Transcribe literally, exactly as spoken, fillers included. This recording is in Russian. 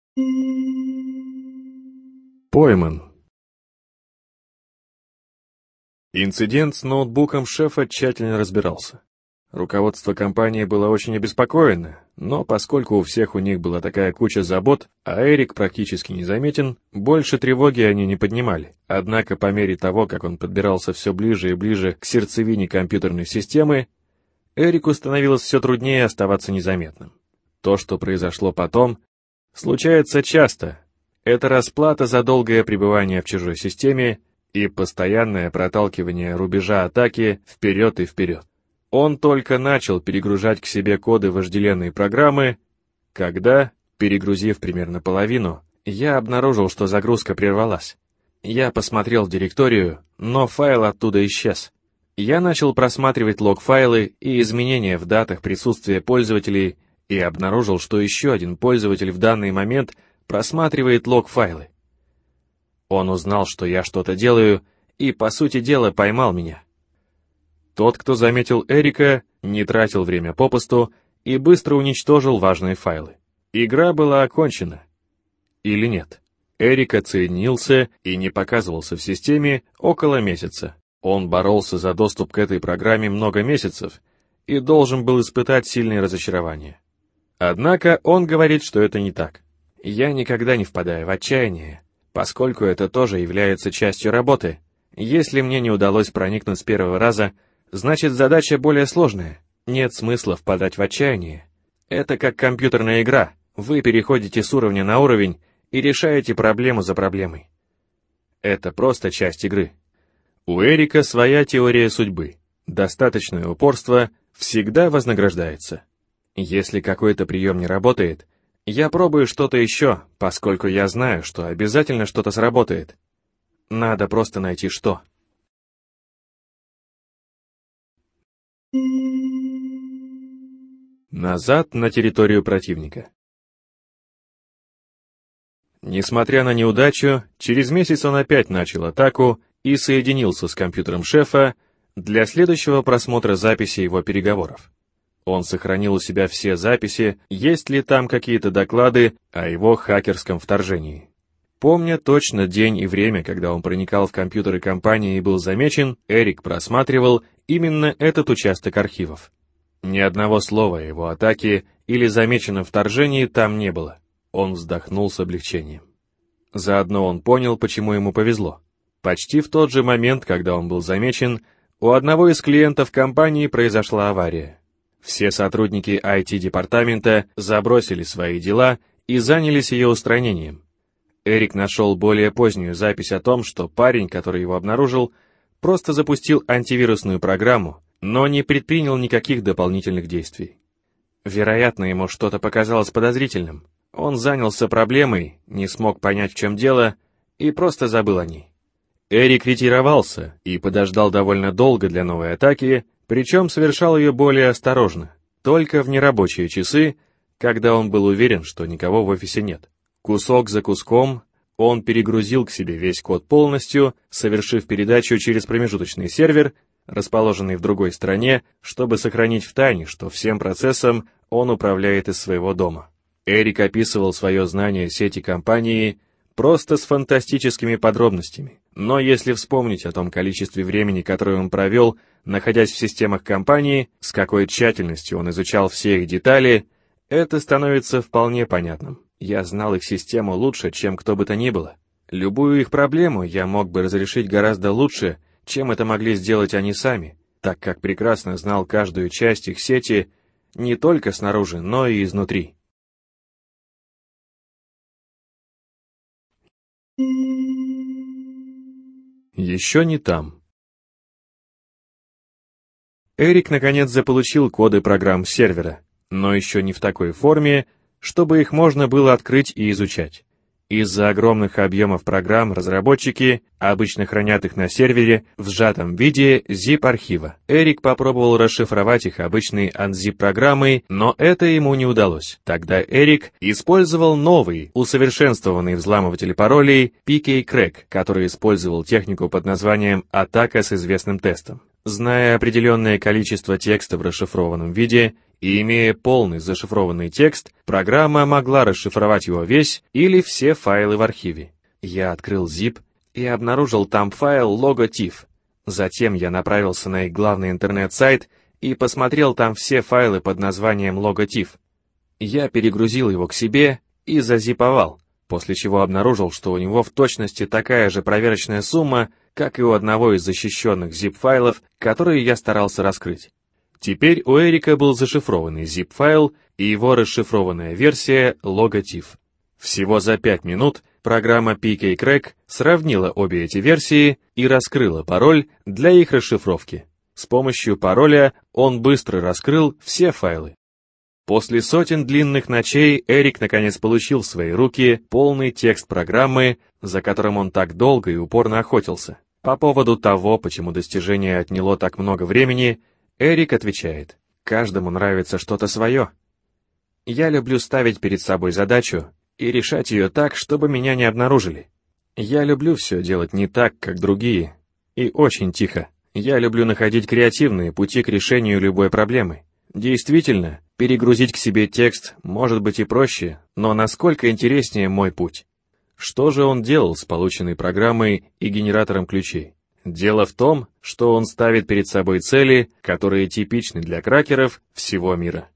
Пойман. Инцидент с ноутбуком шефа тщательно разбирался. Руководство компании было очень обеспокоено, но поскольку у всех у них была такая куча забот, а Эрик практически незаметен, больше тревоги они не поднимали. Однако по мере того, как он подбирался все ближе и ближе к сердцевине компьютерной системы, Эрику становилось все труднее оставаться незаметным. То, что произошло потом, случается часто. Это расплата за долгое пребывание в чужой системе и постоянное проталкивание рубежа атаки вперед и вперед. Он только начал перегружать к себе коды вожделенной программы, когда, перегрузив примерно половину, я обнаружил, что загрузка прервалась. Я посмотрел в директорию, но файл оттуда исчез. Я начал просматривать лог-файлы и изменения в датах присутствия пользователей и обнаружил, что еще один пользователь в данный момент просматривает лог-файлы. Он узнал, что я что-то делаю, и, по сути дела, поймал меня. Тот, кто заметил Эрика, не тратил время попусту и быстро уничтожил важные файлы. Игра была окончена. Или нет? Эрик отсоединился и не показывался в системе около месяца. Он боролся за доступ к этой программе много месяцев и должен был испытать сильное разочарование. Однако он говорит, что это не так. Я никогда не впадаю в отчаяние, поскольку это тоже является частью работы. Если мне не удалось проникнуть с первого раза, значит, задача более сложная. Нет смысла впадать в отчаяние. Это как компьютерная игра. Вы переходите с уровня на уровень и решаете проблему за проблемой. Это просто часть игры. У Эрика своя теория судьбы. Достаточное упорство всегда вознаграждается. Если какой-то прием не работает, я пробую что-то еще, поскольку я знаю, что обязательно что-то сработает. Надо просто найти что. Назад на территорию противника. Несмотря на неудачу, через месяц он опять начал атаку и соединился с компьютером шефа для следующего просмотра записи его переговоров. Он сохранил у себя все записи, есть ли там какие-то доклады о его хакерском вторжении. Помня точно день и время, когда он проникал в компьютеры компании и был замечен, Эрик просматривал именно этот участок архивов. Ни одного слова о его атаке или замеченном вторжении там не было. Он вздохнул с облегчением. Заодно он понял, почему ему повезло. Почти в тот же момент, когда он был замечен, у одного из клиентов компании произошла авария. Все сотрудники ай ти-департамента забросили свои дела и занялись ее устранением. Эрик нашел более позднюю запись о том, что парень, который его обнаружил, просто запустил антивирусную программу, но не предпринял никаких дополнительных действий. Вероятно, ему что-то показалось подозрительным. Он занялся проблемой, не смог понять, в чем дело, и просто забыл о ней. Эрик ретировался и подождал довольно долго для новой атаки, причем совершал ее более осторожно, только в нерабочие часы, когда он был уверен, что никого в офисе нет. Кусок за куском он перегрузил к себе весь код полностью, совершив передачу через промежуточный сервер, расположенный в другой стране, чтобы сохранить в тайне, что всем процессом он управляет из своего дома. Эрик описывал свое знание сети компании просто с фантастическими подробностями, но если вспомнить о том количестве времени, которое он провел, находясь в системах компании, с какой тщательностью он изучал все их детали, это становится вполне понятным. Я знал их систему лучше, чем кто бы то ни было. Любую их проблему я мог бы разрешить гораздо лучше, чем это могли сделать они сами, так как прекрасно знал каждую часть их сети не только снаружи, но и изнутри. Еще не там. Эрик наконец заполучил коды программ сервера, но еще не в такой форме, чтобы их можно было открыть и изучать. Из-за огромных объемов программ разработчики обычно хранят их на сервере в сжатом виде zip-архива. Эрик попробовал расшифровать их обычной unzip-программой, но это ему не удалось. Тогда Эрик использовал новый, усовершенствованный взламыватель паролей пи кей-Crack, который использовал технику под названием «атака с известным тестом». Зная определенное количество текста в расшифрованном виде и имея полный зашифрованный текст, программа могла расшифровать его весь или все файлы в архиве. Я открыл zip и обнаружил там файл logotiff. Затем я направился на их главный интернет-сайт и посмотрел там все файлы под названием logotiff. Я перегрузил его к себе и зазиповал, после чего обнаружил, что у него в точности такая же проверочная сумма, как и у одного из защищенных zip-файлов, которые я старался раскрыть. Теперь у Эрика был зашифрованный zip-файл и его расшифрованная версия logotiff. Всего за пять минут программа пи кей Crack сравнила обе эти версии и раскрыла пароль для их расшифровки. С помощью пароля он быстро раскрыл все файлы. После сотен длинных ночей Эрик наконец получил в свои руки полный текст программы, за которым он так долго и упорно охотился. По поводу того, почему достижение отняло так много времени, Эрик отвечает: «Каждому нравится что-то свое. Я люблю ставить перед собой задачу и решать ее так, чтобы меня не обнаружили. Я люблю все делать не так, как другие, и очень тихо. Я люблю находить креативные пути к решению любой проблемы. Действительно, перегрузить к себе текст может быть и проще, но насколько интереснее мой путь». Что же он делал с полученной программой и генератором ключей? Дело в том, что он ставит перед собой цели, которые типичны для кракеров всего мира.